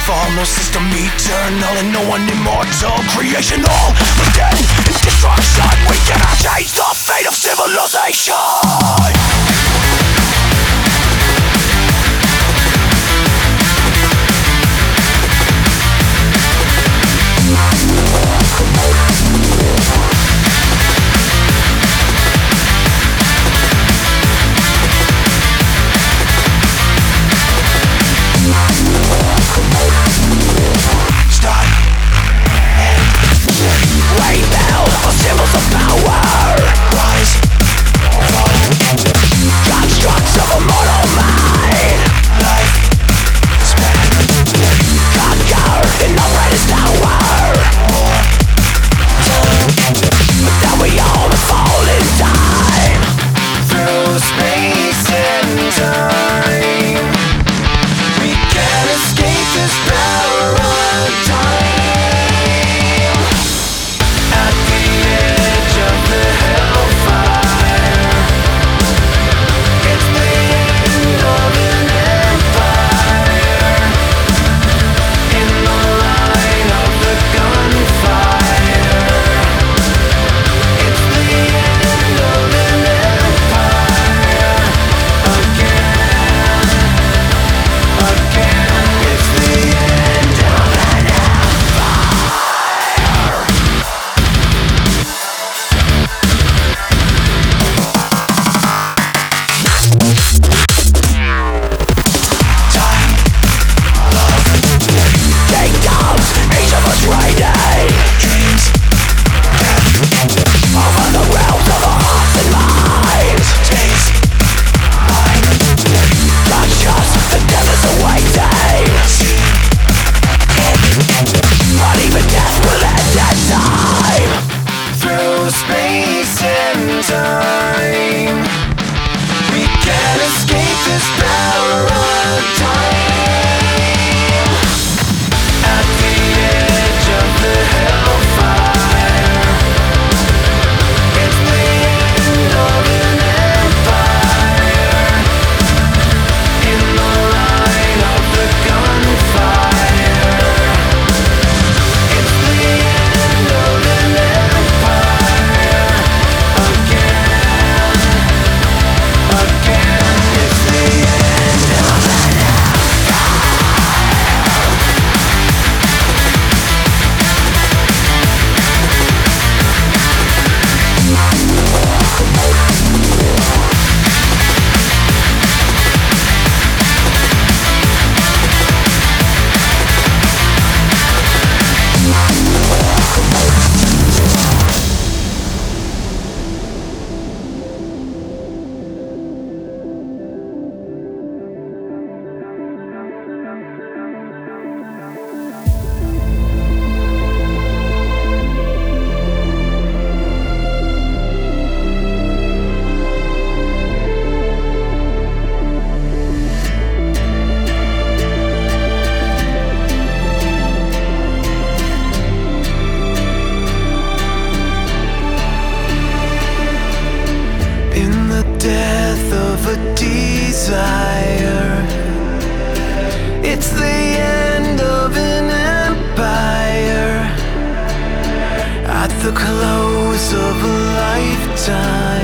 No system eternal and no one immortal. Creation all within in destruction. We cannot change the fate of civilization. Symbols of power, rise, fall, constructs of a mortal mind. Life span, conquer in the brightest hour. War, but then we all fall in time. Through space and time, we can't escape this power of time. Space and time, we can't escape this power of time. At the edge of the hellfire, it's the end of an empire. In the line of the gunfire, it's the end of an empire. Desire. It's the end of an empire. At the close of a lifetime.